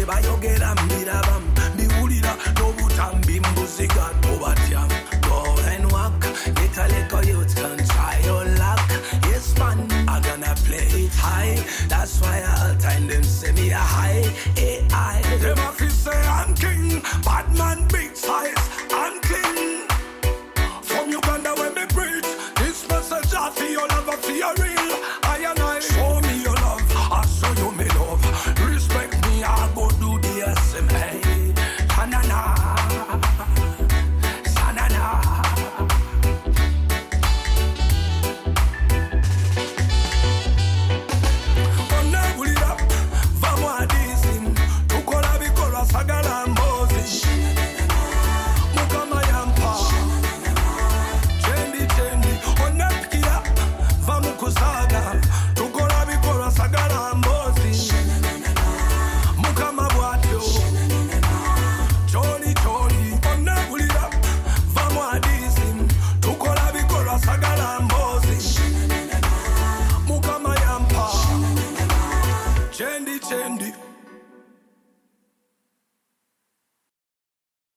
bayogera mbiraba biwulira n'obutambi mbuziga tobatya. Go and walk, get a little youth can try your luck. Yes man, I'm gonna play it high. That's why all time them say me a high AI. Them a fi say I'm king, bad man big size, I'm clean. From Uganda when me preach, this message I feel your love, I feel real. I and I show me your love, I show you me love. Respect me, I go do the same. Hey.